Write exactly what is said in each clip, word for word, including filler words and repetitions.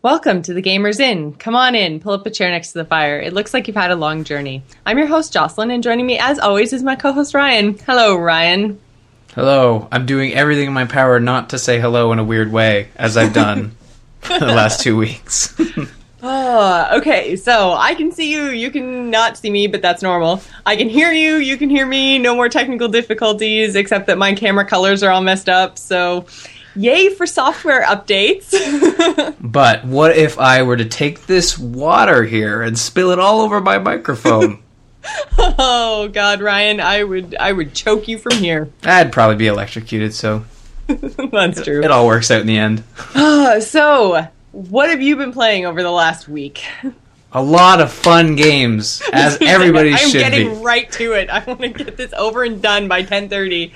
Welcome to the Gamers Inn. Come on in, pull up a chair next to the fire. It looks like you've had a long journey. I'm your host, Jocelyn, and joining me, as always, is my co-host, Ryan. Hello, Ryan. Hello. I'm doing everything in my power not to say hello in a weird way, as I've done for the last two weeks. Oh, okay, so I can see you, you can not see me, but that's normal. I can hear you, you can hear me, no more technical difficulties, except that my camera colors are all messed up, so yay for software updates. But what if I were to take this water here and spill it all over my microphone? Oh, God, Ryan, I would I would choke you from here. I'd probably be electrocuted, so That's true. It, it all works out in the end. Uh, so, what have you been playing over the last week? A lot of fun games, as everybody I'm should be. I'm getting right to it. I want to get this over and done by ten thirty.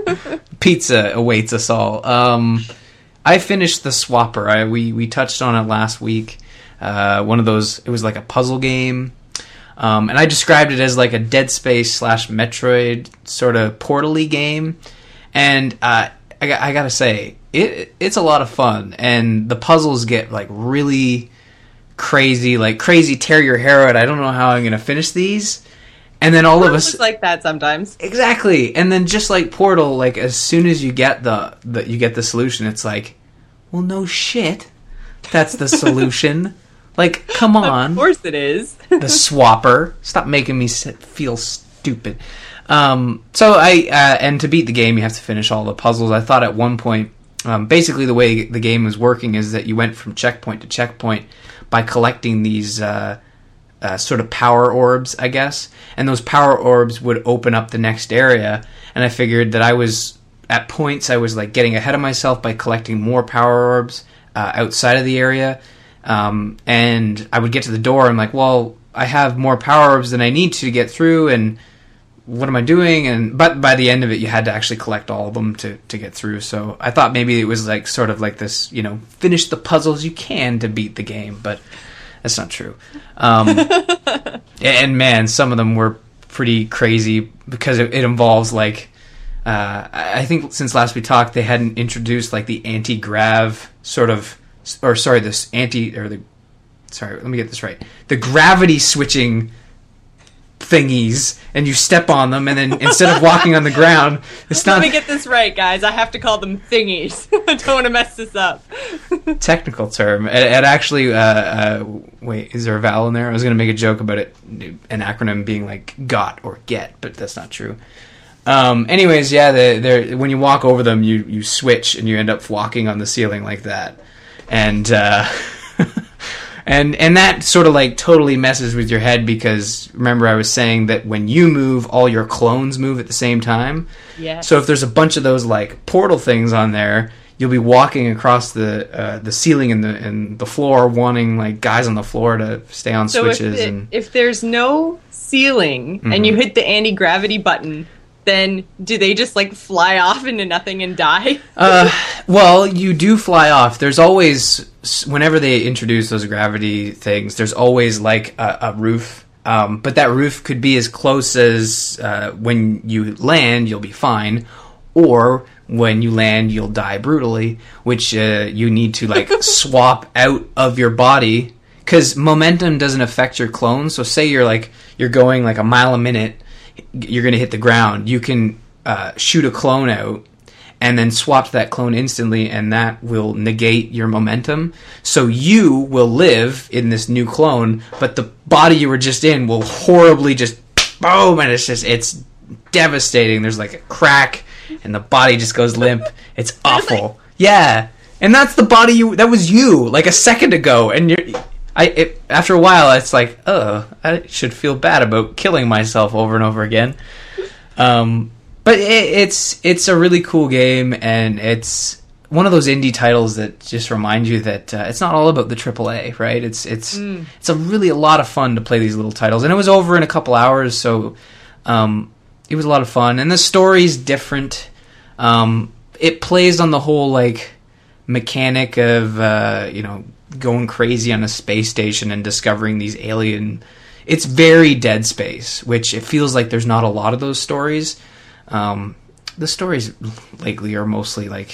Pizza awaits us all. Um, I finished The Swapper. I, we, we touched on it last week. Uh, one of those, it was like a puzzle game. Um, and I described it as like a Dead Space slash Metroid sort of Portal-y game. And uh, I, I gotta say, it it's a lot of fun. And the puzzles get like really crazy, like crazy tear your hair out. I don't know how I'm gonna finish these. And then all of us It's like that sometimes. Exactly. And then just like Portal, like as soon as you get the, the you get the solution, it's like, well, no shit. That's the solution. Like, come on. Of course it is. The Swapper. Stop making me sit, feel stupid. Um, so I uh, and to beat the game, you have to finish all the puzzles. I thought at one point, um, basically the way the game was working is that you went from checkpoint to checkpoint by collecting these uh, uh, sort of power orbs, I guess. And those power orbs would open up the next area. And I figured that I was, at points, I was like getting ahead of myself by collecting more power orbs uh, outside of the area. Um, and I would get to the door, I'm like, well, I have more power orbs than I need to get through, and what am I doing? And but by the end of it, you had to actually collect all of them to, to get through. So I thought maybe it was like sort of like this, you know, finish the puzzles you can to beat the game, but that's not true. Um, and man, some of them were pretty crazy because it, it involves like, uh, I think since last we talked, they hadn't introduced like the anti-grav sort of, or sorry, this anti, or the, sorry, let me get this right. The gravity switching thingies, and you step on them, and then instead of walking on the ground, it's not... Let me get this right, guys. I have to call them thingies. I don't want to mess this up. Technical term. It, it actually, uh, uh, wait, is there a vowel in there? I was going to make a joke about it, an acronym being like got or get, but that's not true. Um, anyways, yeah, they're, they're, when you walk over them, you, you switch, and you end up walking on the ceiling like that. And, uh... And and that sort of like totally messes with your head because remember I was saying that when you move, all your clones move at the same time. Yeah. So if there's a bunch of those like portal things on there, you'll be walking across the uh, the ceiling and the and the floor, wanting like guys on the floor to stay on so switches. If, it, and if there's no ceiling mm-hmm. and you hit the anti-gravity button, then do they just like fly off into nothing and die? uh, well, you do fly off. There's always, whenever they introduce those gravity things, there's always like a, a roof. Um, but that roof could be as close as uh, when you land, you'll be fine. Or when you land, you'll die brutally, which uh, you need to like swap out of your body. Because momentum doesn't affect your clones. So say you're like, you're going like a mile a minute, you're going to hit the ground. You can uh, shoot a clone out and then swap to that clone instantly, and that will negate your momentum. So you will live in this new clone, but the body you were just in will horribly just boom, and it's just, it's devastating. There's like a crack, and the body just goes limp. It's awful. Yeah, and that's the body you, that was you, like a second ago, and you're... I it, after a while, it's like, oh, I should feel bad about killing myself over and over again. Um, but it, it's it's a really cool game, and it's one of those indie titles that just remind you that uh, it's not all about the triple A, right? It's it's mm. it's a really a lot of fun to play these little titles, and it was over in a couple hours, so um, it was a lot of fun. And the story's different. Um, it plays on the whole like mechanic of uh, you know. going crazy on a space station and discovering these alien... It's very Dead Space, which it feels like there's not a lot of those stories. Um, the stories lately are mostly like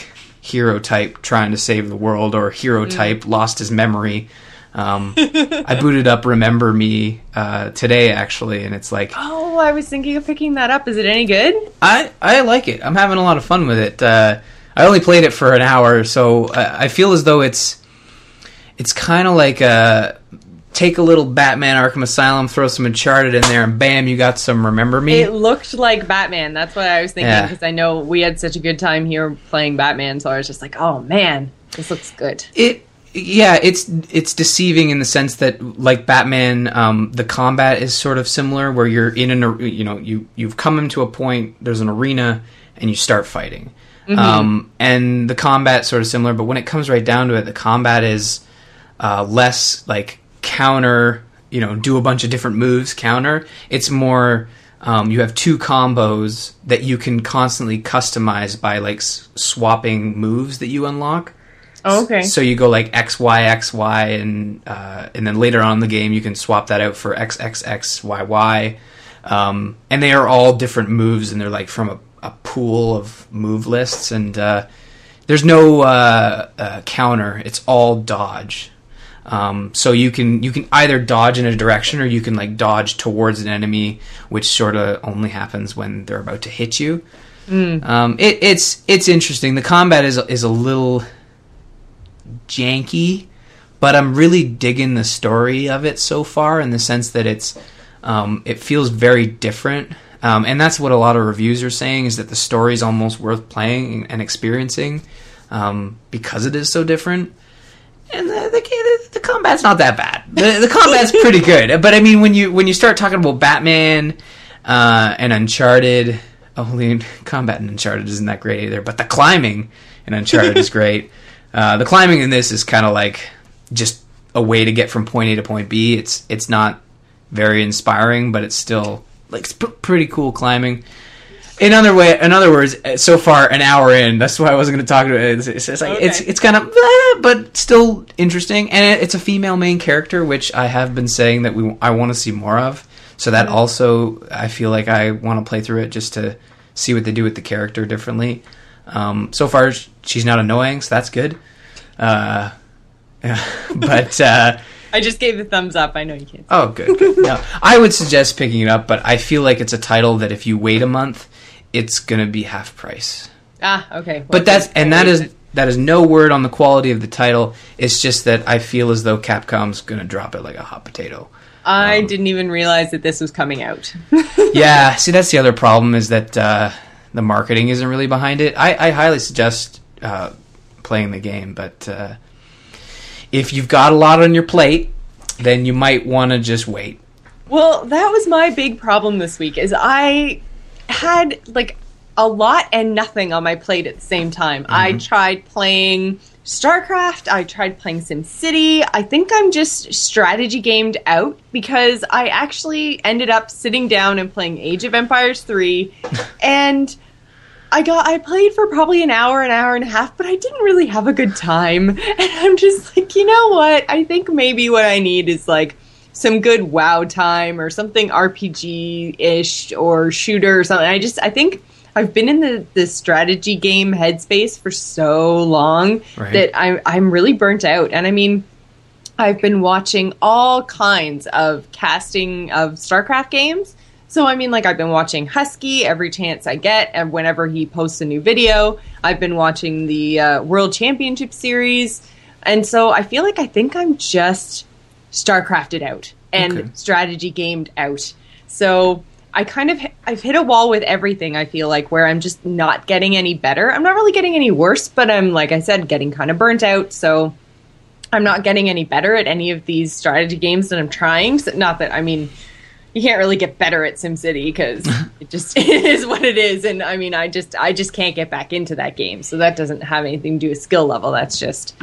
hero type trying to save the world, or hero type mm. lost his memory. Um, I booted up Remember Me uh, today, actually, and it's like... Oh, I was thinking of picking that up. Is it any good? I, I like it. I'm having a lot of fun with it. Uh, I only played it for an hour, so I, I feel as though it's it's kind of like a... Take a little Batman Arkham Asylum, throw some Uncharted in there, and bam, you got some Remember Me. It looked like Batman. That's what I was thinking, because yeah. I know we had such a good time here playing Batman, so I was just like, oh, man, this looks good. It... Yeah, it's it's deceiving in the sense that, like Batman, um, the combat is sort of similar, where you're in an, you know, you you've come into a point, there's an arena, and you start fighting, mm-hmm. um, and the combat's sort of similar. But when it comes right down to it, the combat is uh, less like counter, you know, do a bunch of different moves, counter. It's more um, you have two combos that you can constantly customize by like s- swapping moves that you unlock. Oh, okay. So you go like X, Y, X, Y, and uh, and then later on in the game you can swap that out for X, X, X, Y, Y. Um, and they are all different moves, and they're like from a, a pool of move lists. And uh, there's no uh, uh, counter; it's all dodge. Um, so you can you can either dodge in a direction, or you can like dodge towards an enemy, which sort of only happens when they're about to hit you. Mm. Um, it, it's it's interesting. The combat is is a little janky, but I'm really digging the story of it so far, in the sense that it's um, it feels very different, um, and that's what a lot of reviews are saying, is that the story is almost worth playing and experiencing um, because it is so different. And the, the, the combat's not that bad. The, the combat's pretty good, but I mean, when you when you start talking about Batman uh, and Uncharted, only combat in Uncharted isn't that great either, but the climbing in Uncharted is great. Uh, the climbing in this is kind of like just a way to get from point A to point B. It's it's not very inspiring, but it's still like it's p- pretty cool climbing. In other way, in other words, so far an hour in, that's why I wasn't going to talk to it. It's, it's, it's like okay. it's it's kind of, eh, but still interesting, and it, it's a female main character, which I have been saying that we I want to see more of. So that mm-hmm. also, I feel like I want to play through it just to see what they do with the character differently. Um, so far, she's not annoying, so that's good. Uh, but uh, I just gave the thumbs up. I know you can't. Oh, good. good. No, I would suggest picking it up, but I feel like it's a title that if you wait a month, it's going to be half price. Ah, okay. Well, but that's and that is that is no word on the quality of the title. It's just that I feel as though Capcom's going to drop it like a hot potato. I um, didn't even realize that this was coming out. Yeah, see, that's the other problem, is that uh, the marketing isn't really behind it. I, I highly suggest uh, playing the game, but uh, if you've got a lot on your plate, then you might want to just wait. Well, that was my big problem this week, is I had like a lot and nothing on my plate at the same time. Mm-hmm. I tried playing StarCraft, I tried playing SimCity. I think I'm just strategy gamed out, because I actually ended up sitting down and playing Age of Empires three, and I got I played for probably an hour, an hour and a half, but I didn't really have a good time. And I'm just like, you know what? I think maybe what I need is like some good WoW time, or something R P G-ish, or shooter or something. I just I think I've been in the, the strategy game headspace for so long right. that I'm I'm really burnt out. And I mean, I've been watching all kinds of casting of StarCraft games. So, I mean, like, I've been watching Husky every chance I get, and whenever he posts a new video. I've been watching the uh, World Championship Series. And so I feel like I think I'm just StarCrafted out and okay. strategy gamed out. So I kind of, I've hit a wall with everything, I feel like, where I'm just not getting any better. I'm not really getting any worse, but I'm, like I said, getting kind of burnt out. So I'm not getting any better at any of these strategy games that I'm trying. So, not that, I mean, you can't really get better at SimCity, because it just it is what it is. And I mean, I just, I just can't get back into that game. So that doesn't have anything to do with skill level. That's just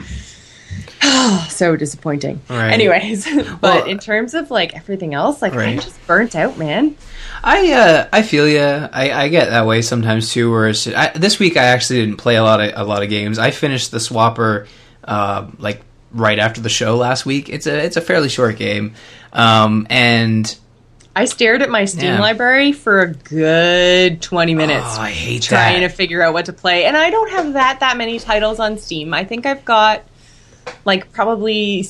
so disappointing. Right. Anyways, but well, in terms of like everything else, like right. I'm just burnt out, man. I uh, I feel you. I, I get that way sometimes too. Whereas I, this week I actually didn't play a lot of a lot of games. I finished the Swapper uh, like right after the show last week. It's a it's a fairly short game, um, and I stared at my Steam Yeah. library for a good twenty minutes. Oh, I hate trying that. to figure out what to play. And I don't have that that many titles on Steam. I think I've got like probably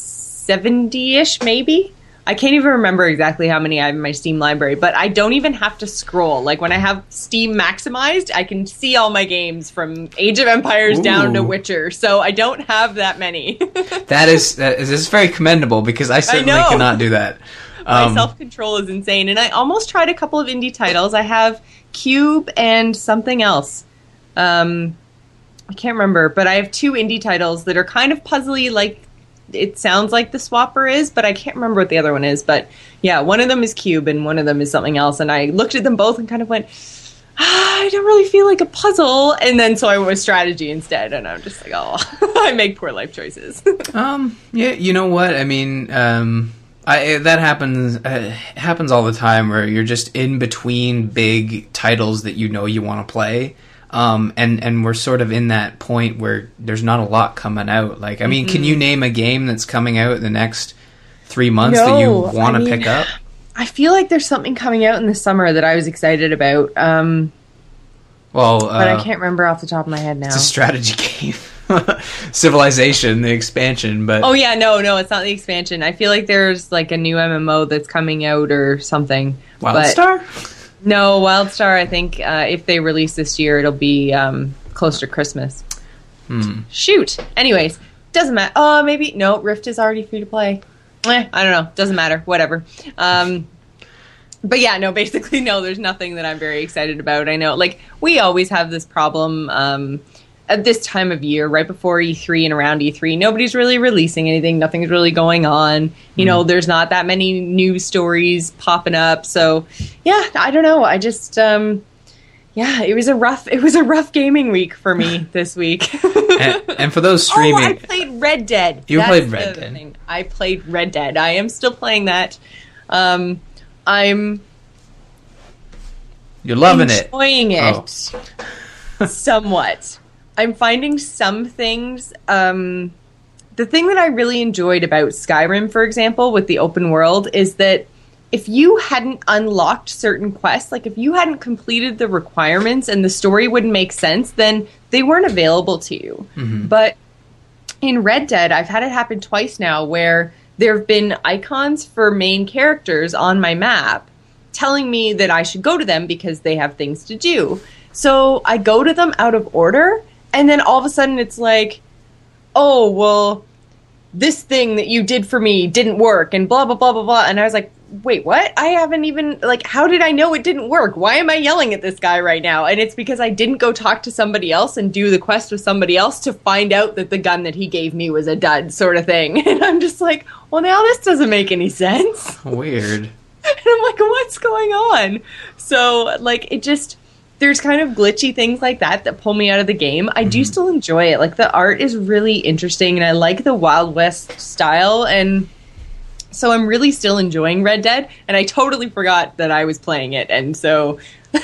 seventy-ish maybe. I can't even remember exactly how many I have in my Steam library, but I don't even have to scroll. Like when I have Steam maximized, I can see all my games from Age of Empires Ooh. down to Witcher. So I don't have that many. That is that is, this is very commendable because I certainly know. cannot do that. My Um, self-control is insane. And I almost tried a couple of indie titles. I have Cube and something else. Um, I can't remember, but I have two indie titles that are kind of puzzly, like it sounds like the Swapper is, but I can't remember what the other one is. But yeah, one of them is Cube and one of them is something else. And I looked at them both and kind of went, ah, I don't really feel like a puzzle. And then so I went with strategy instead. And I'm just like, oh, I make poor life choices. Um. Yeah. You know what? I mean, um, I that happens uh, happens all the time where you're just in between big titles that you know you want to play. Um, and, and we're sort of in that point where there's not a lot coming out. Like, I mean, mm-hmm. can you name a game that's coming out in the next three months no, that you want to I mean, pick up? I feel like there's something coming out in the summer that I was excited about. Um, well, uh, but I can't remember off the top of my head now. It's a strategy game. Civilization, the expansion, but... Oh, yeah, no, no, it's not the expansion. I feel like there's, like, a new M M O that's coming out or something. WildStar? No, WildStar, I think, uh, if they release this year, it'll be um, close to Christmas. Hmm. Shoot! Anyways, doesn't matter. Oh, maybe... No, Rift is already free to play. Eh, I don't know. Doesn't matter. Whatever. Um... But yeah, no, basically, no, there's nothing that I'm very excited about. I know, like, we always have this problem um, at this time of year, right before E three and around E three. Nobody's really releasing anything. Nothing's really going on. You mm. know, there's not that many news stories popping up. So, yeah, I don't know. I just, um, yeah, it was a rough, it was a rough gaming week for me this week. and, and for those streaming... Oh, I played Red Dead. You That's played Red Dead. Thing. I played Red Dead. I am still playing that. Um... I'm You're loving enjoying it. it oh. somewhat. I'm finding some things. Um, the thing that I really enjoyed about Skyrim, for example, with the open world, is that if you hadn't unlocked certain quests, like if you hadn't completed the requirements and the story wouldn't make sense, then they weren't available to you. Mm-hmm. But in Red Dead, I've had it happen twice now where there have been icons for main characters on my map telling me that I should go to them because they have things to do. So I go to them out of order, and then all of a sudden it's like, oh, well, this thing that you did for me didn't work, and blah, blah, blah, blah, blah. And I was like, wait, what? I haven't even, like, how did I know it didn't work? Why am I yelling at this guy right now? And it's because I didn't go talk to somebody else and do the quest with somebody else to find out that the gun that he gave me was a dud, sort of thing. And I'm just like, well, now this doesn't make any sense. Weird. And I'm like, what's going on? So, like, it just, there's kind of glitchy things like that that pull me out of the game. I mm-hmm. do still enjoy it. Like, the art is really interesting, and I like the Wild West style, and so I'm really still enjoying Red Dead, and I totally forgot that I was playing it, and so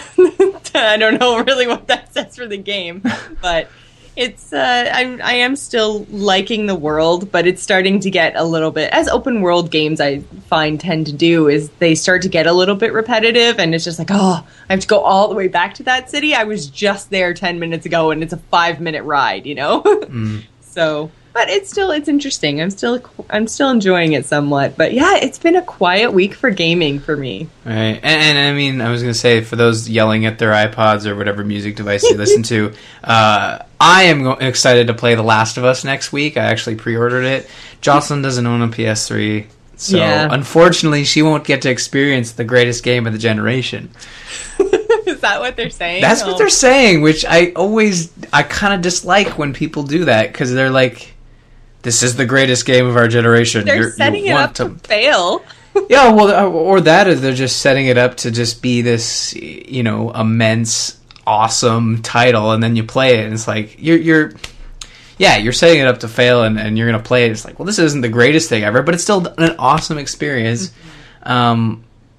I don't know really what that says for the game, but it's uh, I'm, I am still liking the world, but it's starting to get a little bit, as open world games I find tend to do, is they start to get a little bit repetitive, and it's just like, oh, I have to go all the way back to that city. I was just there ten minutes ago, and it's a five minute ride, you know? mm. So... But it's still, it's interesting. I'm still, I'm still enjoying it somewhat. But yeah, it's been a quiet week for gaming for me. Right. And, and I mean, I was going to say, for those yelling at their iPods or whatever music device they listen to, uh, I am go- excited to play The Last of Us next week. I actually pre-ordered it. Jocelyn doesn't own a P S three. So yeah. Unfortunately, she won't get to experience the greatest game of the generation. Is that what they're saying? That's oh. what they're saying, which I always, I kind of dislike when people do that, because they're like, this is the greatest game of our generation. They're You're, setting you it want up to, to fail. Yeah, well, or that, or they're just setting it up to just be this, you know, immense, awesome title, and then you play it, and it's like, you're, you're yeah, you're setting it up to fail, and, and you're going to play it. It's like, well, this isn't the greatest thing ever, but it's still an awesome experience. Mm-hmm. Um,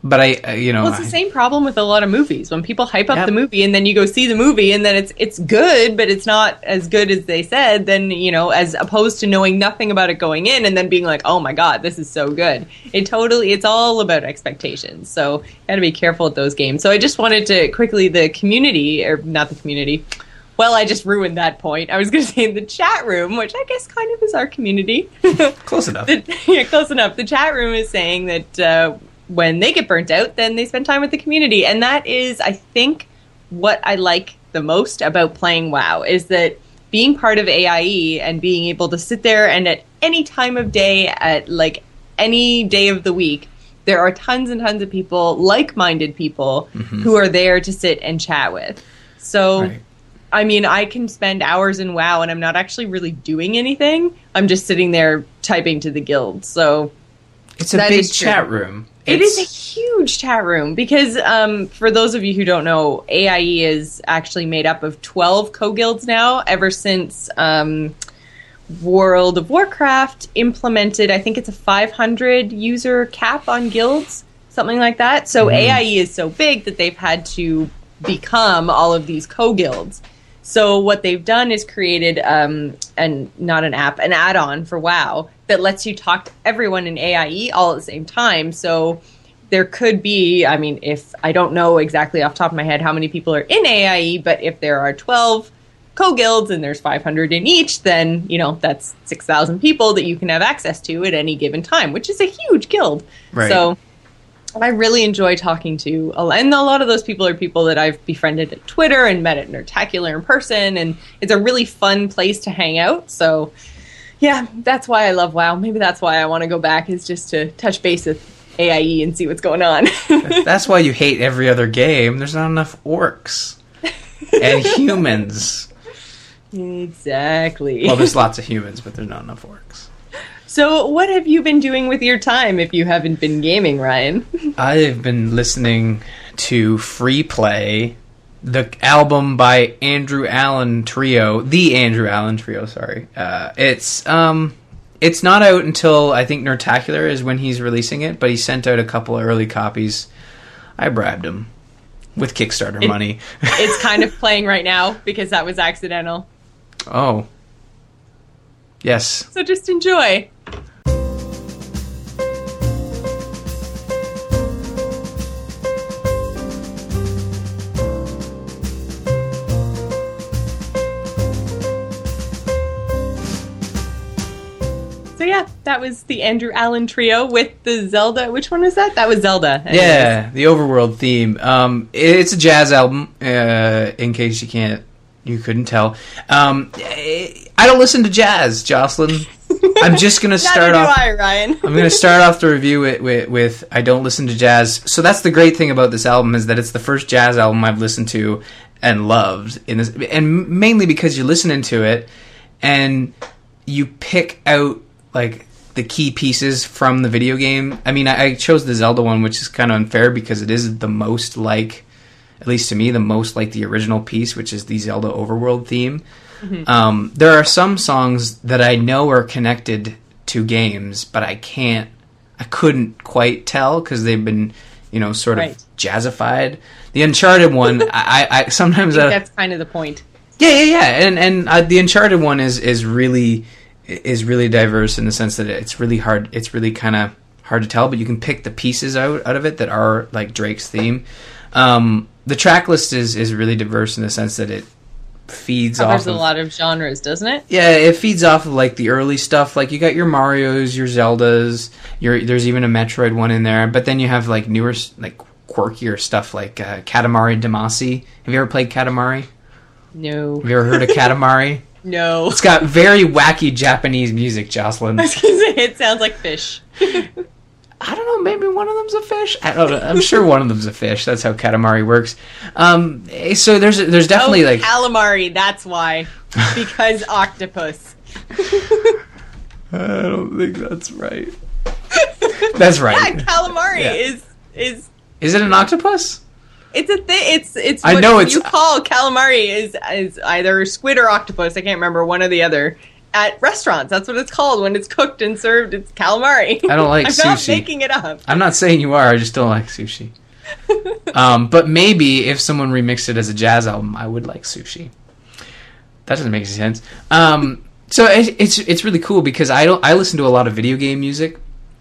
But I, uh, you know, well, it's the I, same problem with a lot of movies. When people hype up Yep. the movie and then you go see the movie and then it's it's good, but it's not as good as they said, then, you know, as opposed to knowing nothing about it going in and then being like, oh my God, this is so good. It totally, it's all about expectations. So you got to be careful with those games. So I just wanted to quickly, the community, or not the community, well, I just ruined that point. I was going to say the chat room, which I guess kind of is our community. close enough. The, yeah, close enough. The chat room is saying that uh, when they get burnt out, then they spend time with the community. And that is, I think, what I like the most about playing WoW, is that being part of A I E and being able to sit there and at any time of day, at like any day of the week, there are tons and tons of people, like-minded people, mm-hmm. who are there to sit and chat with. So... Right. I mean, I can spend hours in WoW and I'm not actually really doing anything. I'm just sitting there typing to the guild. So it's a big chat room. It it's... is a huge chat room because um, for those of you who don't know, A I E is actually made up of twelve co-guilds now, ever since um, World of Warcraft implemented, I think it's a five hundred user cap on guilds, something like that. So mm. A I E is so big that they've had to become all of these co-guilds. So what they've done is created, um, an not an app, an add-on for WoW that lets you talk to everyone in A I E all at the same time. So there could be, I mean, if I don't know exactly off the top of my head how many people are in A I E, but if there are twelve co-guilds and there's five hundred in each, then, you know, that's six thousand people that you can have access to at any given time, which is a huge guild. Right. So I really enjoy talking to, and a lot of those people are people that I've befriended at Twitter and met at Nerdtacular in person, and it's a really fun place to hang out. So, yeah, that's why I love WoW. Maybe that's why I want to go back, is just to touch base with A I E and see what's going on. That's why you hate every other game. There's not enough orcs and humans. Exactly. Well, there's lots of humans, but there's not enough orcs. So what have you been doing with your time if you haven't been gaming, Ryan? I've been listening to Free Play, the album by Andrew Allen Trio, the Andrew Allen Trio, sorry. Uh, it's um, it's not out until, I think, Nerdtacular is when he's releasing it, but he sent out a couple of early copies. I bribed him with Kickstarter it, money. It's kind of playing right now because that was accidental. Oh. Yes. So just enjoy. So yeah, that was the Andrew Allen Trio with the Zelda. Which one was that? That was Zelda. Anyways. Yeah, the Overworld theme. Um, it's a jazz album, uh, in case you can't, you couldn't tell. Um, I don't listen to jazz, Jocelyn. I'm just gonna start Neither off. do I, Ryan. I'm gonna start off the review with, with, with I don't listen to jazz. So that's the great thing about this album, is that it's the first jazz album I've listened to and loved, in this, and mainly because you're listening to it and you pick out like the key pieces from the video game. I mean, I, I chose the Zelda one, which is kind of unfair because it is the most like, at least to me, the most like the original piece, which is the Zelda Overworld theme. Mm-hmm. Um, there are some songs that I know are connected to games, but I can't, I couldn't quite tell because they've been, you know, sort right. of jazzified. The Uncharted one, I, I sometimes I think I, that's kind of the point. Yeah, yeah, yeah, and and uh, the Uncharted one is is really is really diverse in the sense that it's really hard. It's really kind of hard to tell, but you can pick the pieces out out of it that are like Drake's theme. Um, the track list is is really diverse in the sense that it feeds Covers off of, a lot of genres, doesn't it? Yeah, it feeds off of like the early stuff. Like you got your Marios, your Zeldas. Your there's even a Metroid one in there. But then you have like newer, like quirkier stuff like uh, Katamari Damacy. Have you ever played Katamari? No. Have you ever heard of Katamari? No. It's got very wacky Japanese music, Jocelyn. I was gonna say, it sounds like fish. I don't know, maybe one of them's a fish. I don't know. I'm sure one of them's a fish. That's how Katamari works. Um, so there's there's definitely oh, like calamari. That's why, because octopus. I don't think that's right. That's right. Yeah, calamari yeah. is is. Is it an octopus? It's a thing. It's it's. I what know it's you call calamari is is either squid or octopus. I can't remember, one or the other. at restaurants. That's what it's called when it's cooked and served. It's calamari. I don't like I'm sushi. not making it up. I'm not saying you are. I just don't like sushi. um, but maybe if someone remixed it as a jazz album, I would like sushi. That doesn't make any sense. Um, so it, it's it's really cool because I don't I listen to a lot of video game music.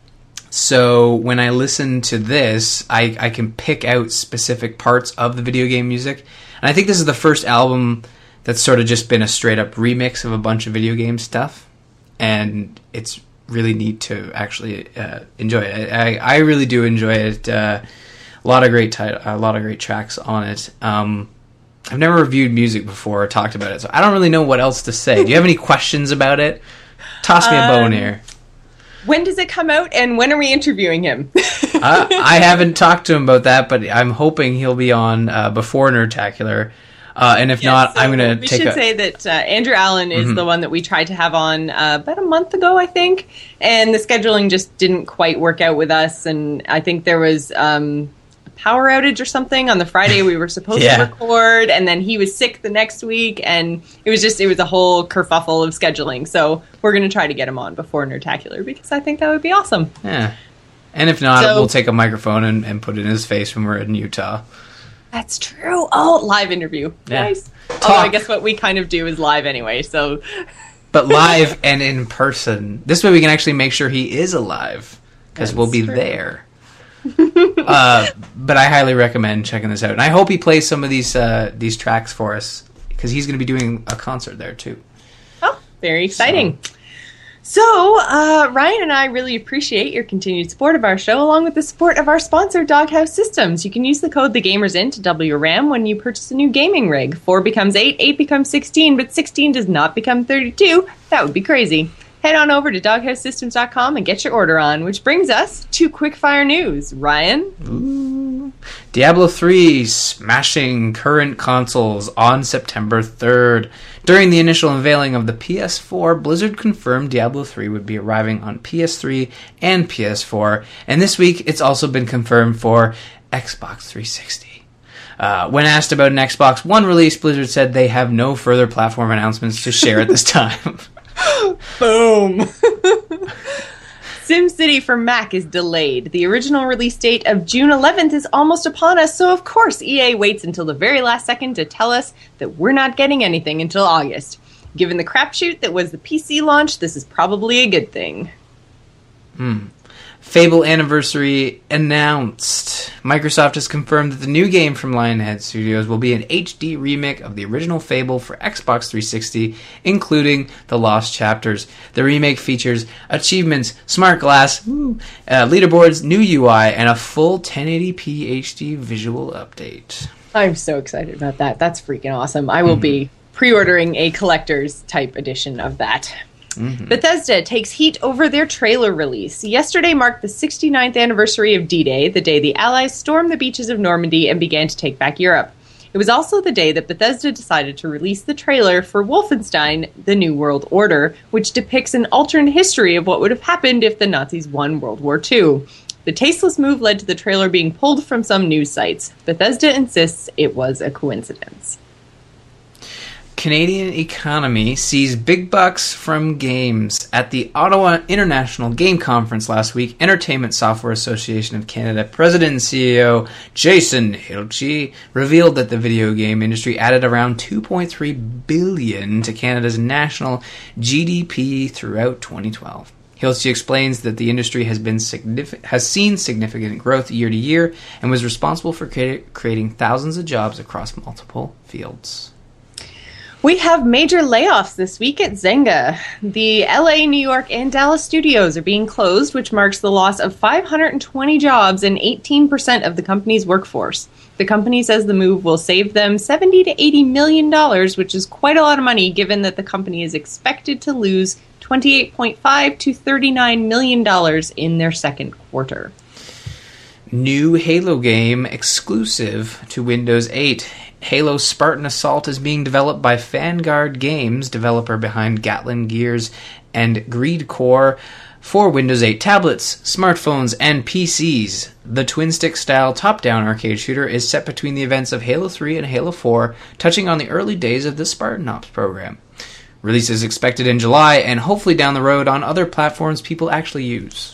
So when I listen to this, I, I can pick out specific parts of the video game music. And I think this is the first album that's sort of just been a straight up remix of a bunch of video game stuff. And it's really neat to actually uh, enjoy it. I, I really do enjoy it. Uh, a lot of great tit- a lot of great tracks on it. Um, I've never reviewed music before or talked about it, so I don't really know what else to say. Do you have any questions about it? Toss me a bone um, here. When does it come out, and when are we interviewing him? uh, I haven't talked to him about that, but I'm hoping he'll be on uh, before Nerdtacular. Uh, and if yes, not, so I'm going to we take should a... say that uh, Andrew Allen is mm-hmm. the one that we tried to have on uh, about a month ago, I think. And the scheduling just didn't quite work out with us. And I think there was um, a power outage or something on the Friday we were supposed yeah. to record. And then he was sick the next week. And it was just, it was a whole kerfuffle of scheduling. So we're going to try to get him on before Nerdtacular because I think that would be awesome. Yeah. And if not, so, we'll take a microphone and, and put it in his face when we're in Utah. That's true. Oh, live interview. Yeah. Nice. Talk. Although I guess what we kind of do is live anyway, so... But live and in person. This way we can actually make sure he is alive, because we'll be true. there. uh, but I highly recommend checking this out. And I hope he plays some of these uh, these tracks for us, because he's going to be doing a concert there, too. Oh, very exciting. So, so uh, Ryan and I really appreciate your continued support of our show, along with the support of our sponsor, Doghouse Systems. You can use the code TheGamersIn to double your RAM when you purchase a new gaming rig. Four becomes eight, eight becomes sixteen, but sixteen does not become thirty-two. That would be crazy. Head on over to doghouse systems dot com and get your order on, which brings us to Quickfire News. Ryan? Ooh. Diablo three smashing current consoles on September third. During the initial unveiling of the P S four, Blizzard confirmed Diablo three would be arriving on P S three and P S four, and this week it's also been confirmed for Xbox three sixty. Uh, when asked about an Xbox One release, Blizzard said they have no further platform announcements to share at this time. Boom. SimCity for Mac is delayed. The original release date of June eleventh is almost upon us, so of course E A waits until the very last second to tell us that we're not getting anything until August. Given the crapshoot that was the P C launch, this is probably a good thing. Hmm. Fable Anniversary announced. Microsoft has confirmed that the new game from Lionhead Studios will be an H D remake of the original Fable for Xbox three sixty, including the Lost Chapters. The remake features achievements, smart glass, uh, leaderboards, new U I, and a full ten eighty p H D visual update. I'm so excited about that. That's freaking awesome. I will mm-hmm. be pre-ordering a collector's type edition of that. Mm-hmm. Bethesda takes heat over their trailer release. Yesterday marked the sixty-ninth anniversary of D-Day, the day the Allies stormed the beaches of Normandy and began to take back Europe. It was also the day that Bethesda decided to release the trailer for Wolfenstein: The New World Order, which depicts an alternate history of what would have happened if the Nazis won World War Two. The tasteless move led to the trailer being pulled from some news sites. Bethesda insists it was a coincidence. Canadian economy sees big bucks from games. At the Ottawa International Game Conference last week, Entertainment Software Association of Canada President and C E O Jason Hilche revealed that the video game industry added around two point three billion dollars to Canada's national G D P throughout twenty twelve. Hilche explains that the industry has been significant, has seen significant growth year to year and was responsible for cre- creating thousands of jobs across multiple fields. We have major layoffs this week at Zynga. The L A, New York, and Dallas studios are being closed, which marks the loss of five hundred twenty jobs and eighteen percent of the company's workforce. The company says the move will save them seventy to eighty million dollars, which is quite a lot of money given that the company is expected to lose twenty-eight point five to thirty-nine million dollars in their second quarter. New Halo game exclusive to Windows eight. Halo Spartan Assault is being developed by Vanguard Games, developer behind Gatling Gears and Greed Core, for Windows eight tablets, smartphones, and P Cs. The twin-stick-style top-down arcade shooter is set between the events of Halo three and Halo four, touching on the early days of the Spartan Ops program. Release is expected in July, and hopefully down the road on other platforms people actually use.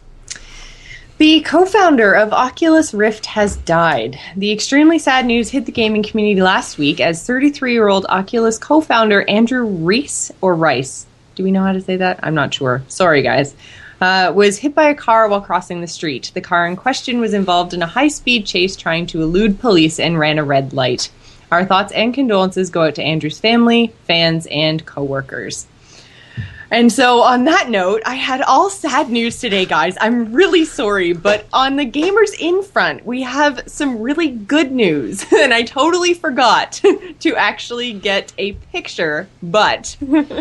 The co-founder of Oculus Rift has died. The extremely sad news hit the gaming community last week as thirty-three-year-old Oculus co-founder Andrew Reese, or Rice, do we know how to say that? I'm not sure. Sorry, guys. Uh, was hit by a car while crossing the street. The car in question was involved in a high-speed chase trying to elude police and ran a red light. Our thoughts and condolences go out to Andrew's family, fans, and co-workers. And so on that note, I had all sad news today, guys. I'm really sorry, but on the Gamers In front, we have some really good news. And I totally forgot to actually get a picture, but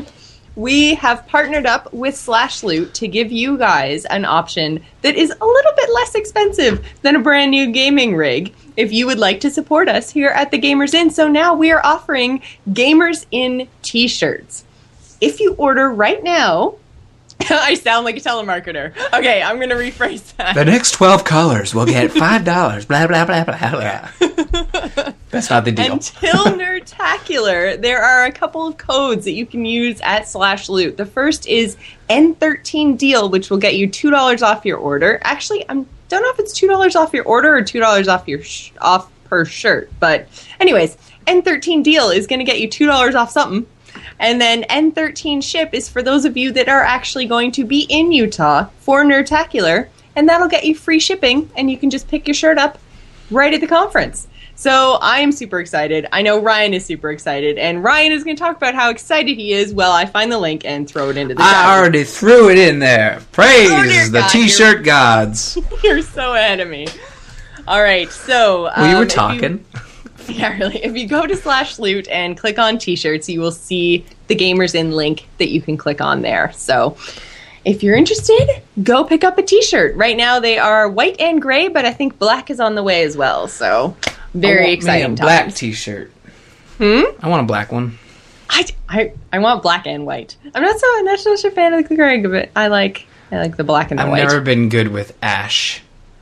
we have partnered up with SlashLoot to give you guys an option that is a little bit less expensive than a brand new gaming rig if you would like to support us here at the Gamers In. So now we are offering Gamers In t-shirts. If you order right now, I sound like a telemarketer. Okay, I'm going to rephrase that. The next twelve callers will get five dollars, blah, blah, blah, blah, blah. That's not the deal. Until Nerdtacular, there are a couple of codes that you can use at SlashLoot. The first is N thirteen deal, which will get you two dollars off your order. Actually, I don't know if it's two dollars off your order or two dollars off your sh- off per shirt. But anyways, N thirteen deal is going to get you two dollars off something. And then N thirteen ship is for those of you that are actually going to be in Utah for Nerdtacular, and that'll get you free shipping, and you can just pick your shirt up right at the conference. So I am super excited. I know Ryan is super excited, and Ryan is going to talk about how excited he is while I find the link and throw it into the chat. I already threw it in there. Praise oh, the God, t-shirt you're, gods. You're so ahead of me. All right, so... Well, you were um, talking. Yeah, really. If you go to SlashLoot and click on t-shirts, you will see the Gamers In link that you can click on there. So if you're interested, go pick up a t-shirt. Right now they are white and gray, but I think black is on the way as well. So very I want exciting me a black times. t-shirt. Hmm? I want a black one. I, I, I want black and white. I'm not so I'm not such a fan of the gray, but I like I like the black and the I've white. never been good with ash.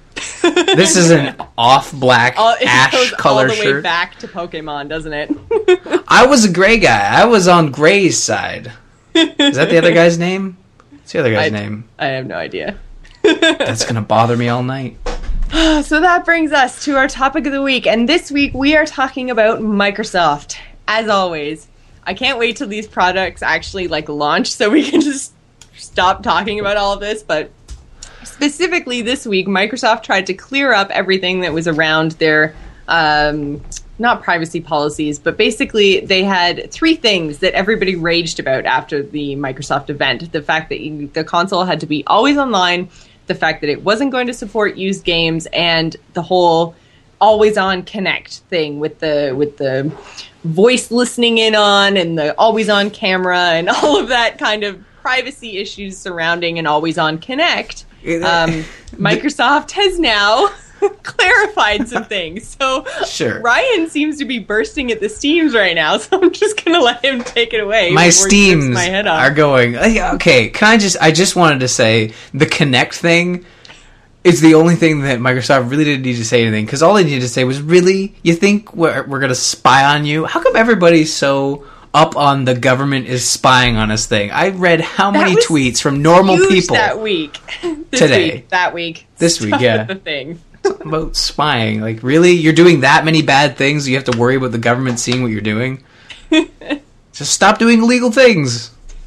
This is an off black all, it ash goes color all the shirt. way back to Pokemon, doesn't it? I was a gray guy. I was on Gray's side. Is that the other guy's name? What's the other guy's I, name? I have no idea. That's gonna bother me all night. So that brings us to our topic of the week, and this week we are talking about Microsoft. As always, I can't wait till these products actually like launch so we can just stop talking about all of this, but specifically this week, Microsoft tried to clear up everything that was around their, um, not privacy policies, but basically they had three things that everybody raged about after the Microsoft event. The fact that you, the console had to be always online, the fact that it wasn't going to support used games, and the whole always-on Connect thing with the with the voice listening in on and the always-on camera and all of that kind of privacy issues surrounding an always-on Connect. Um, Microsoft has now clarified some things. So sure. Ryan seems to be bursting at the steams right now, so I'm just going to let him take it away. My steams my head off. are going, okay, can I just, I just wanted to say, the Connect thing is the only thing that Microsoft really didn't need to say anything, because all they needed to say was, really, you think we're, we're going to spy on you? How come everybody's so up on the government is spying on us thing? I read how that many was tweets from normal huge people that week. This today. Week, that week. This week, Stop yeah. with the thing. About spying. Like, really? You're doing that many bad things? You have to worry about the government seeing what you're doing? Just stop doing illegal things.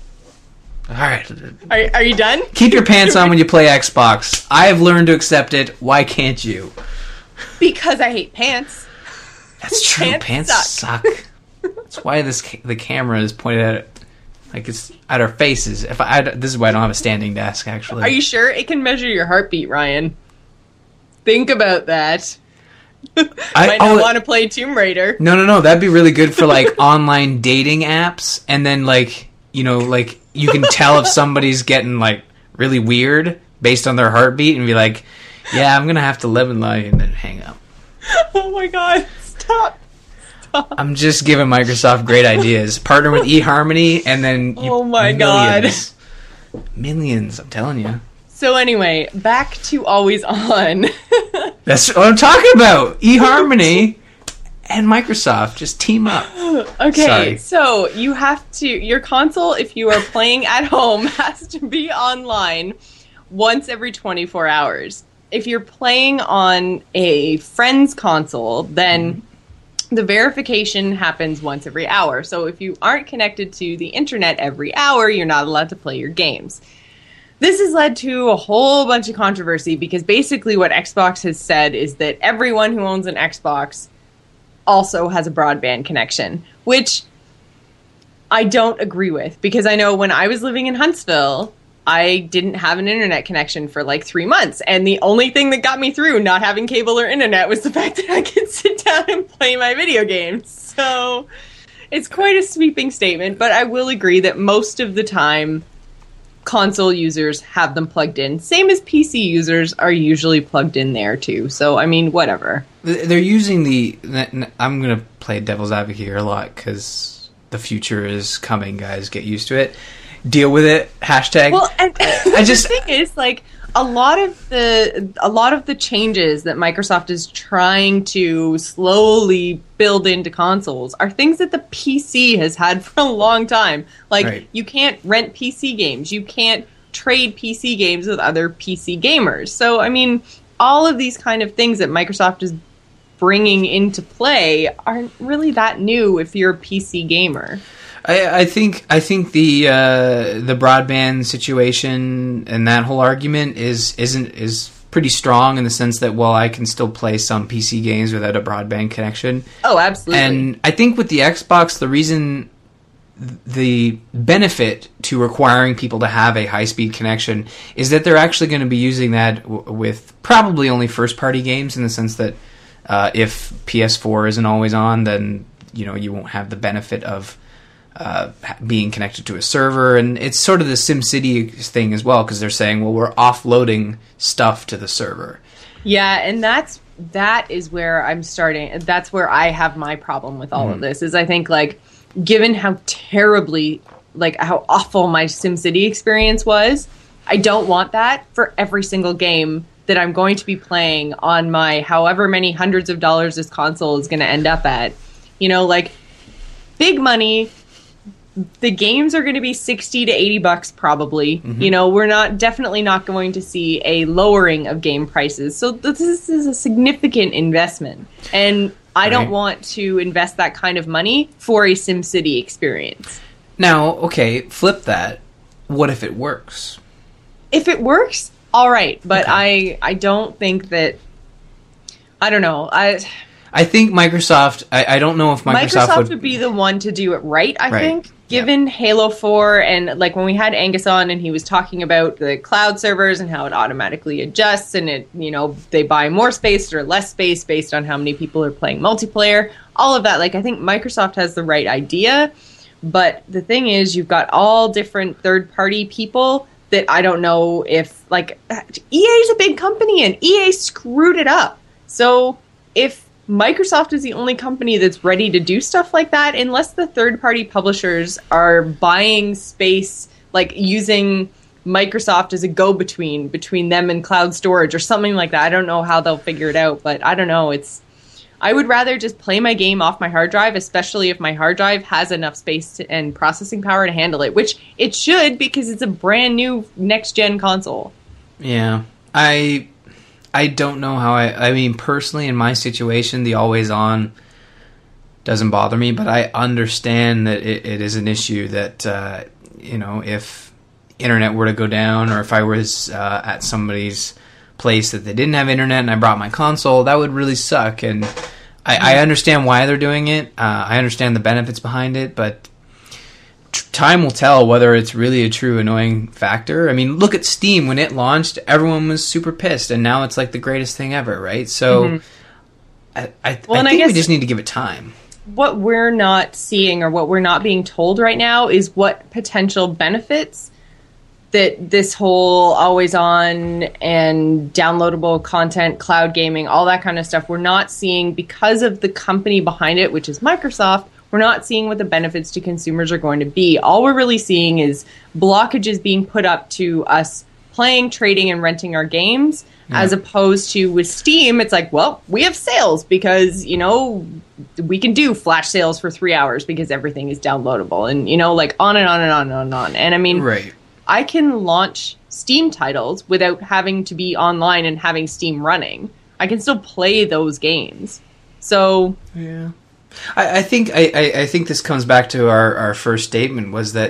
All right. Are, are you done? Keep your pants on when you play Xbox. I have learned to accept it. Why can't you? Because I hate pants. That's true. Pants Pants, suck. suck. That's why this ca- the camera is pointed at like it's at our faces. If I, I this is why I don't have a standing desk. Actually, Are you sure it can measure your heartbeat, Ryan? Think about that. I Might not oh, want to play Tomb Raider. No, no, no. That'd be really good for like online dating apps, and then like you know, like you can tell if somebody's getting like really weird based on their heartbeat, and be like, "Yeah, I'm gonna have to live and lie," and then hang up. Oh my god! Stop. I'm just giving Microsoft great ideas. Partner with eHarmony, and then you, Oh my millions. God, millions! I'm telling you. So anyway, back to Always On. That's what I'm talking about. eHarmony. and Microsoft just team up. Okay, Sorry. so you have to, your console, if you are playing at home, has to be online once every twenty-four hours. If you're playing on a friend's console, then the verification happens once every hour. So if you aren't connected to the internet every hour, you're not allowed to play your games. This has led to a whole bunch of controversy because basically what Xbox has said is that everyone who owns an Xbox also has a broadband connection, which I don't agree with, because I know when I was living in Huntsville, I didn't have an internet connection for like three months. And the only thing that got me through not having cable or internet was the fact that I could sit down and play my video games. So it's quite a sweeping statement, but I will agree that most of the time console users have them plugged in. Same as P C users are usually plugged in there too. So, I mean, whatever. They're using the... I'm going to play devil's advocate here a lot because the future is coming, guys. Get used to it. Deal with it. Hashtag. Well, and I just... the thing is, like, a lot of the a lot of the changes that Microsoft is trying to slowly build into consoles are things that the P C has had for a long time. Like, right. You can't rent P C games. You can't trade P C games with other P C gamers. So, I mean, all of these kind of things that Microsoft is bringing into play aren't really that new if you're a P C gamer. I, I think I think the uh, the broadband situation and that whole argument is isn't is pretty strong in the sense that, well, I can still play some P C games without a broadband connection. Oh, absolutely. And I think with the Xbox, the reason the benefit to requiring people to have a high speed connection is that they're actually going to be using that w- with probably only first party games, in the sense that uh, if P S four isn't always on, then you know you won't have the benefit of Uh, being connected to a server. And it's sort of the SimCity thing as well, because they're saying, well, we're offloading stuff to the server. Yeah, and that's that is where I'm starting. That's where I have my problem with all mm. of this, is I think, like, given how terribly, like, how awful my SimCity experience was, I don't want that for every single game that I'm going to be playing on my however many hundreds of dollars this console is going to end up at. You know, like, big money. The games are going to be sixty to eighty bucks probably. Mm-hmm. You know, we're not definitely not going to see a lowering of game prices. So this is a significant investment. And I right. don't want to invest that kind of money for a SimCity experience. Now, okay, flip that. What if it works? If it works, all right. But okay. I I don't think that... I don't know. I... I think Microsoft... I, I don't know if Microsoft, Microsoft would... would be the one to do it right, I right. think. Given yep. Halo four, and like when we had Angus on and he was talking about the cloud servers and how it automatically adjusts and it, you know, they buy more space or less space based on how many people are playing multiplayer, all of that. Like, I think Microsoft has the right idea, but the thing is, you've got all different third-party people that I don't know if, like, E A is a big company and E A screwed it up. So if Microsoft is the only company that's ready to do stuff like that, unless the third-party publishers are buying space, like using Microsoft as a go-between between them and cloud storage or something like that. I don't know how they'll figure it out, but I don't know. It's I would rather just play my game off my hard drive, especially if my hard drive has enough space to, and processing power to handle it, which it should, because it's a brand new next-gen console. Yeah, I... I don't know how I... I mean, personally, in my situation, the always-on doesn't bother me, but I understand that it, it is an issue that, uh, you know, if internet were to go down, or if I was uh, at somebody's place that they didn't have internet and I brought my console, that would really suck. And I, I understand why they're doing it. Uh, I understand the benefits behind it, but time will tell whether it's really a true annoying factor. I mean, look at Steam. When it launched, everyone was super pissed, and now it's like the greatest thing ever, right? So mm-hmm. I, I, well, I think I we just need to give it time. What we're not seeing, or what we're not being told right now, is what potential benefits that this whole always-on and downloadable content, cloud gaming, all that kind of stuff, we're not seeing because of the company behind it, which is Microsoft. We're not seeing what the benefits to consumers are going to be. All we're really seeing is blockages being put up to us playing, trading, and renting our games, Yeah. as opposed to with Steam, it's like, well, we have sales because, you know, we can do flash sales for three hours because everything is downloadable, and, you know, like on and on and on and on and on. And I mean, Right. I can launch Steam titles without having to be online and having Steam running. I can still play those games. So Yeah. I, I think I, I, I think this comes back to our, our first statement, was that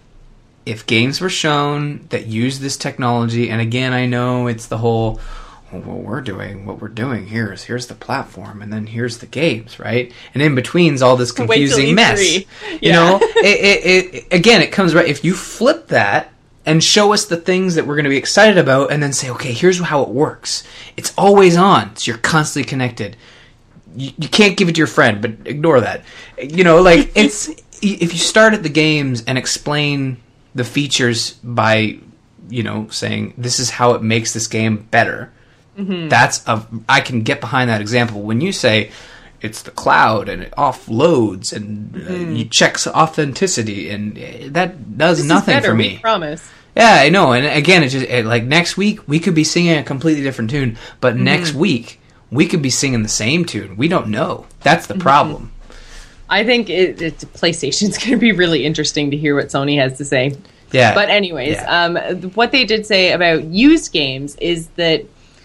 if games were shown that use this technology, and again, I know it's the whole, well, what we're doing, what we're doing here is here's the platform, and then here's the games, right? And in between's all this Wait till confusing E three. mess. You Yeah. know, it, it, it, again, it comes right. If you flip that and show us the things that we're going to be excited about, and then say, okay, here's how it works. It's always on, so you're constantly connected. You, you can't give it to your friend, but ignore that. You know, like, it's if you start at the games and explain the features by, you know, saying this is how it makes this game better. Mm-hmm. That's a I can get behind that example. When you say it's the cloud and it offloads and mm-hmm. uh, you checks authenticity, and uh, that does this nothing is better, for me. We promise. Yeah, I know. And again, it just it, like next week we could be singing a completely different tune, but mm-hmm. next week we could be singing the same tune. We don't know. That's the problem. Mm-hmm. I think it, it, PlayStation's going to be really interesting to hear what Sony has to say. Yeah. But anyways, yeah. um, what they did say about used games is that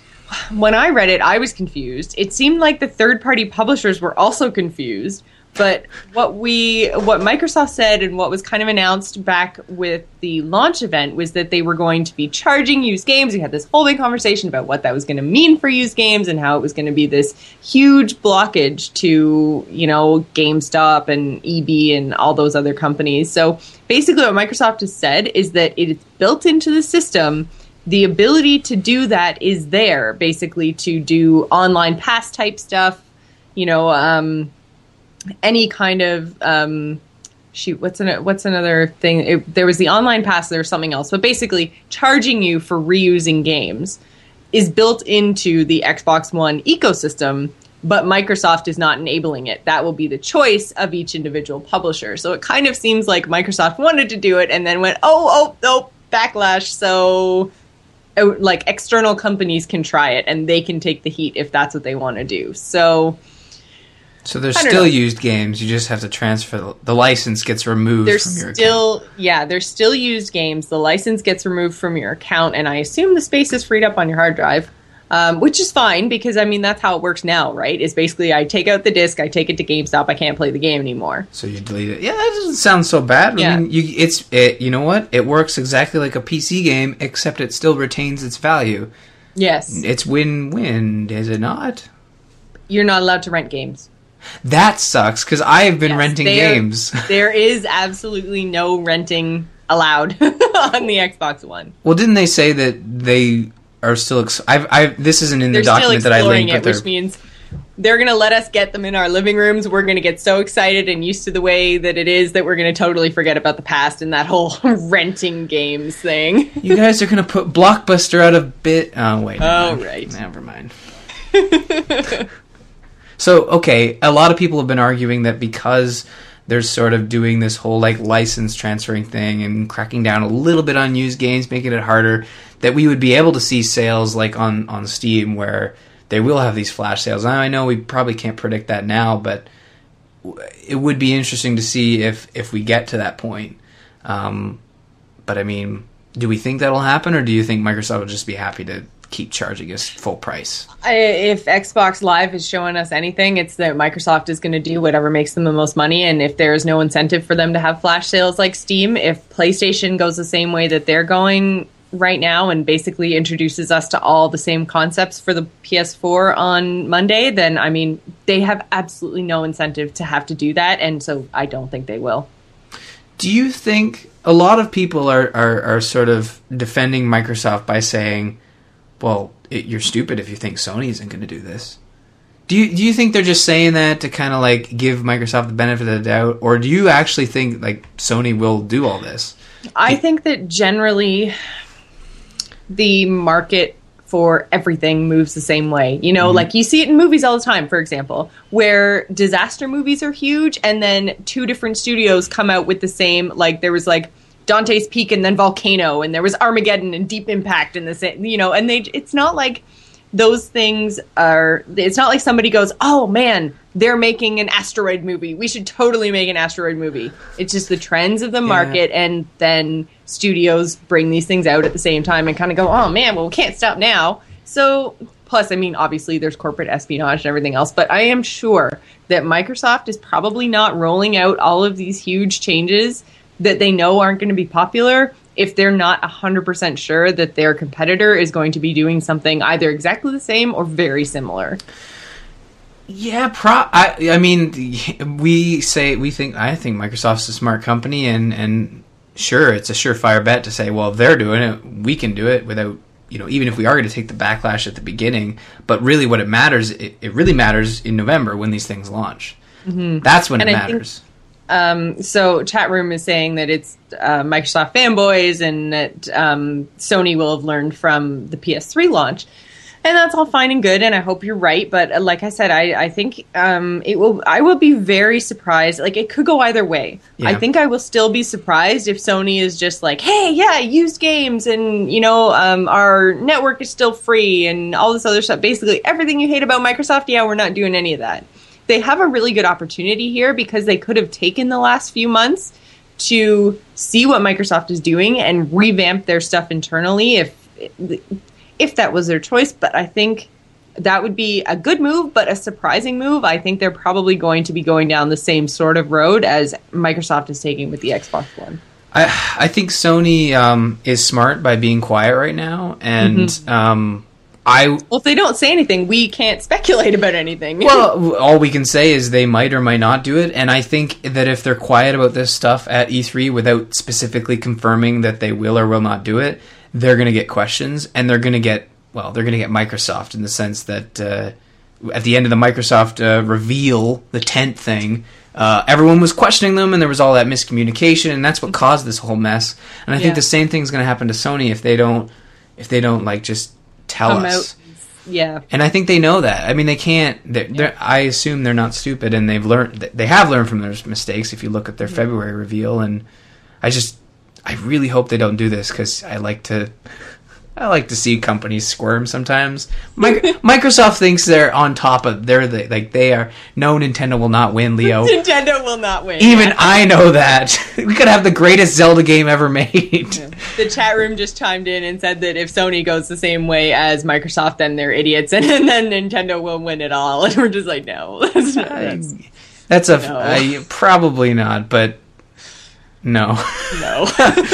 when I read it, I was confused. It seemed like the third-party publishers were also confused. But what we, what Microsoft said and what was kind of announced back with the launch event was that they were going to be charging used games. We had this whole big conversation about what that was going to mean for used games and how it was going to be this huge blockage to, you know, GameStop and E B and all those other companies. So basically what Microsoft has said is that it is built into the system. The ability to do that is there, basically, to do online pass type stuff, you know, um... any kind of um, shoot, what's an, what's another thing? It, there was the online pass. There was something else, but basically, charging you for reusing games is built into the Xbox One ecosystem. But Microsoft is not enabling it. That will be the choice of each individual publisher. So it kind of seems like Microsoft wanted to do it and then went, oh, oh, oh, backlash. So like external companies can try it and they can take the heat if that's what they want to do. So. So there's still know. used games. You just have to transfer the, the license gets removed there's from your still, account. Yeah, there's still used games. The license gets removed from your account, and I assume the space is freed up on your hard drive, um, which is fine because I mean that's how it works now, right? Is basically I take out the disc, I take it to GameStop, I can't play the game anymore. So you delete it. Yeah, that doesn't sound so bad. Yeah. I mean, you, it's it. You know what? It works exactly like a P C game, except it still retains its value. Yes, it's win-win, is it not? You're not allowed to rent games. That sucks, because I have been yes, renting there, games. There is absolutely no renting allowed on the Xbox One. Well, didn't they say that they are still... Ex- I've, I've, this isn't in they're the document that I linked. It, which means they're going to let us get them in our living rooms. We're going to get so excited and used to the way that it is that we're going to totally forget about the past and that whole renting games thing. You guys are going to put Blockbuster out of bit... Oh, wait. Oh, mind. right. Never mind. So, okay, a lot of people have been arguing that because they're sort of doing this whole, like, license transferring thing and cracking down a little bit on used games, making it harder, that we would be able to see sales, like, on, on Steam where they will have these flash sales. Now, I know we probably can't predict that now, but it would be interesting to see if, if we get to that point. Um, but, I mean, do we think that'll happen, or do you think Microsoft will just be happy to keep charging us full price? I, if Xbox Live is showing us anything, it's that Microsoft is going to do whatever makes them the most money, and if there's no incentive for them to have flash sales like Steam, if PlayStation goes the same way that they're going right now and basically introduces us to all the same concepts for the P S four on Monday, then, I mean, they have absolutely no incentive to have to do that, and so I don't think they will. Do you think a lot of people are, are, are sort of defending Microsoft by saying, well, it, you're stupid if you think Sony isn't going to do this. Do you do you think they're just saying that to kind of like give Microsoft the benefit of the doubt, or do you actually think like Sony will do all this? I think that generally the market for everything moves the same way. You know, mm-hmm. like you see it in movies all the time, for example, where disaster movies are huge and then two different studios come out with the same, like there was like Dante's Peak and then Volcano, and there was Armageddon and Deep Impact in the same, you know, and they, it's not like those things are, it's not like somebody goes, oh man, they're making an asteroid movie, we should totally make an asteroid movie. It's just the trends of the market, yeah. And then studios bring these things out at the same time and kind of go, oh man, well, we can't stop now. So, plus, I mean, obviously there's corporate espionage and everything else, but I am sure that Microsoft is probably not rolling out all of these huge changes that they know aren't going to be popular if they're not one hundred percent sure that their competitor is going to be doing something either exactly the same or very similar. Yeah, pro. I, I mean, we say we think. I think Microsoft's a smart company, and and sure, it's a surefire bet to say, well, if they're doing it, we can do it without, you know, even if we are going to take the backlash at the beginning. But really, what it matters, it, it really matters in November when these things launch. Mm-hmm. That's when and it I matters. Think- Um, so chat room is saying that it's uh, Microsoft fanboys and that um, Sony will have learned from the P S three launch. And that's all fine and good, and I hope you're right. But uh, like I said, I, I think um, it will. I will be very surprised. Like, it could go either way. Yeah. I think I will still be surprised if Sony is just like, hey, yeah, used games, and, you know, um, our network is still free, and all this other stuff. Basically, everything you hate about Microsoft, yeah, we're not doing any of that. They have a really good opportunity here because they could have taken the last few months to see what Microsoft is doing and revamp their stuff internally if if that was their choice. But I think that would be a good move, but a surprising move. I think they're probably going to be going down the same sort of road as Microsoft is taking with the Xbox One. I, I think Sony um, is smart by being quiet right now, and mm-hmm. um I, well, if they don't say anything, we can't speculate about anything. Well, all we can say is they might or might not do it, and I think that if they're quiet about this stuff at E three without specifically confirming that they will or will not do it, they're going to get questions, and they're going to get, well, they're going to get Microsoft in the sense that uh, at the end of the Microsoft uh, reveal, the tent thing, uh, everyone was questioning them, and there was all that miscommunication, and that's what caused this whole mess. And I yeah. think the same thing's going to happen to Sony if they don't, if they don't like just tell Come us. Out. Yeah. And I think they know that. I mean, they can't, they're, yeah. they're, I assume they're not stupid, and they've learned, they have learned from their mistakes if you look at their yeah. February reveal, and I just, I really hope they don't do this, because I like to, I like to see companies squirm sometimes. My, Microsoft thinks they're on top of, they're the, like, they are, no, Nintendo will not win, Leo. Nintendo will not win. Even yeah. I know that. We could have the greatest Zelda game ever made. Yeah. The chat room just chimed in and said that if Sony goes the same way as Microsoft, then they're idiots, and, and then Nintendo will win it all. And we're just like, no. That's, not, that's, that's a, no. uh, probably not, but no. No.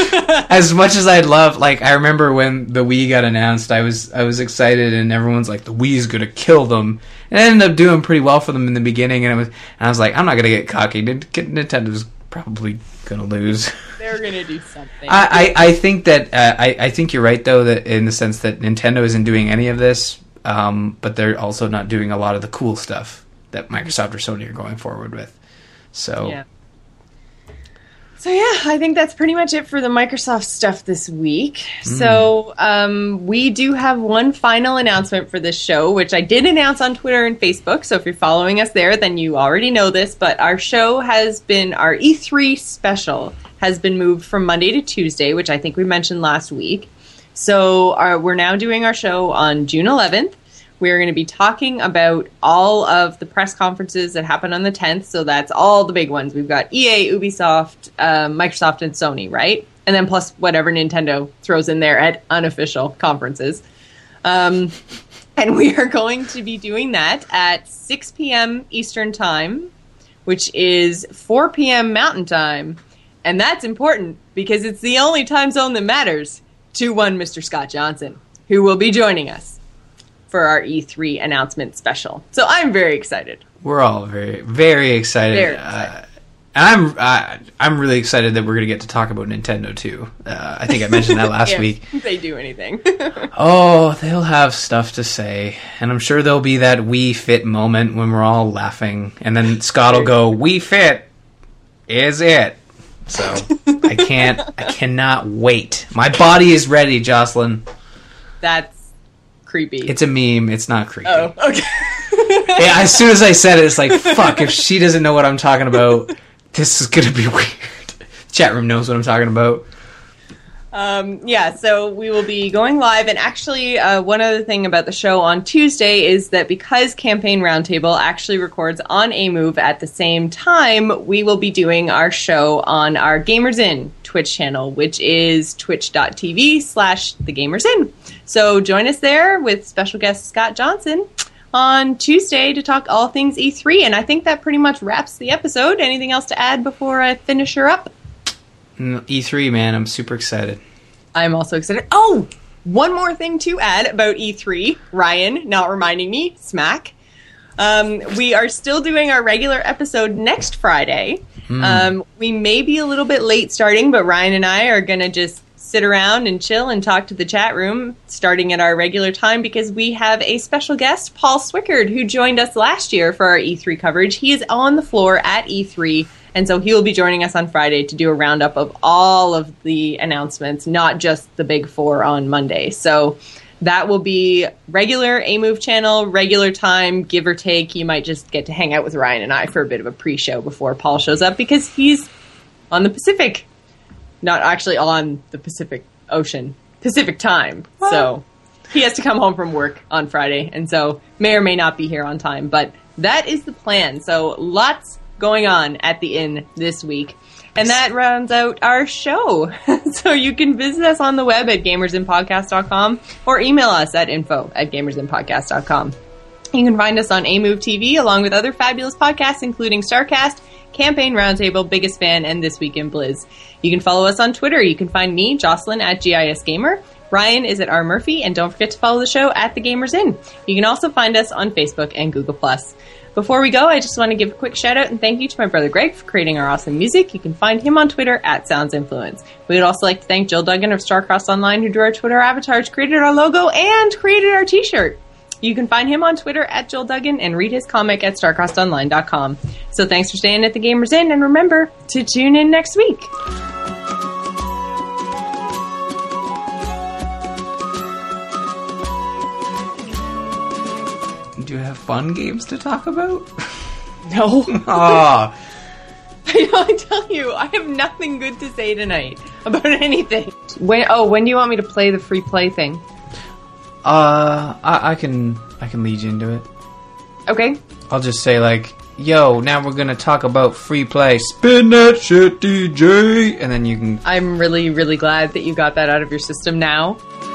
As much as I'd love, like, I remember when the Wii got announced, I was I was excited, and everyone's like, the Wii's gonna kill them. And it ended up doing pretty well for them in the beginning, and, it was, and I was like, I'm not gonna get cocky. Nintendo's probably gonna lose. They're gonna do something. I, I, I think that, uh, I, I think you're right, though, that in the sense that Nintendo isn't doing any of this, um, but they're also not doing a lot of the cool stuff that Microsoft or Sony are going forward with. So... Yeah. So yeah, I think that's pretty much it for the Microsoft stuff this week. Mm. So um, we do have one final announcement for this show, which I did announce on Twitter and Facebook. So if you're following us there, then you already know this. But our show has been, our E three special has been moved from Monday to Tuesday, which I think we mentioned last week. So our, we're now doing our show on June eleventh. We're going to be talking about all of the press conferences that happen on the tenth. So that's all the big ones. We've got E A, Ubisoft, uh, Microsoft, and Sony, right? And then plus whatever Nintendo throws in there at unofficial conferences. Um, and we are going to be doing that at six p.m. Eastern Time, which is four p.m. Mountain Time. And that's important because it's the only time zone that matters to one Mister Scott Johnson, who will be joining us for our E three announcement special. So I'm very excited. We're all very, very excited. Very excited. Uh, I'm uh, I'm really excited that we're going to get to talk about Nintendo too. Uh, I think I mentioned that last week. If they do anything. Oh, they'll have stuff to say. And I'm sure there'll be that Wii Fit moment when we're all laughing. And then Scott will go, Wii Fit is it. So I can't, I cannot wait. My body is ready, Jocelyn. That's creepy. It's a meme. It's not creepy. Oh, okay. Yeah, as soon as I said it, it's like, fuck, if she doesn't know what I'm talking about, this is going to be weird. Chat room knows what I'm talking about. Um, yeah, so we will be going live, and actually, uh, one other thing about the show on Tuesday is that because Campaign Roundtable actually records on A Move at the same time, we will be doing our show on our Gamers In Twitch channel, which is twitch.tv slash the Gamers In. So join us there with special guest Scott Johnson on Tuesday to talk all things E three, and I think that pretty much wraps the episode. Anything else to add before I finish her up? E three, man, I'm super excited. I'm also excited. Oh, one more thing to add about E three. Ryan, not reminding me, smack. Um, we are still doing our regular episode next Friday. Mm. Um, we may be a little bit late starting, but Ryan and I are going to just sit around and chill and talk to the chat room starting at our regular time because we have a special guest, Paul Swickard, who joined us last year for our E three coverage. He is on the floor at E three. And so he will be joining us on Friday to do a roundup of all of the announcements, not just the big four on Monday. So that will be regular A-Move channel, regular time, give or take. You might just get to hang out with Ryan and I for a bit of a pre-show before Paul shows up because he's on the Pacific. Not actually on the Pacific Ocean. Pacific time. What? So he has to come home from work on Friday. And so may or may not be here on time. But that is the plan. So lots going on at the inn this week. And that rounds out our show. So you can visit us on the web at gamers in podcast dot com or email us at info at gamers in podcast dot com. You can find us on A Move T V along with other fabulous podcasts including StarCast, Campaign Roundtable, Biggest Fan, and This Week in Blizz. You can follow us on Twitter. You can find me, Jocelyn, at G I S Gamer. Ryan is at R Murphy, and don't forget to follow the show at The Gamers Inn. You can also find us on Facebook and Google plus. Before we go, I just want to give a quick shout out and thank you to my brother Greg for creating our awesome music. You can find him on Twitter at Sounds Influence. We would also like to thank Jill Duggan of Starcross Online, who drew our Twitter avatars, created our logo, and created our t-shirt. You can find him on Twitter at Jill Duggan and read his comic at starcrossed online dot com. So thanks for staying at the Gamers Inn, and remember to tune in next week. Do you have fun games to talk about? No. Aw. I don't tell you, I have nothing good to say tonight about anything. When? Oh, when do you want me to play the free play thing? Uh, I, I can I can lead you into it. Okay. I'll just say like, yo, now we're gonna talk about free play. Spin that shit, D J, and then you can. I'm really, really glad that you got that out of your system now.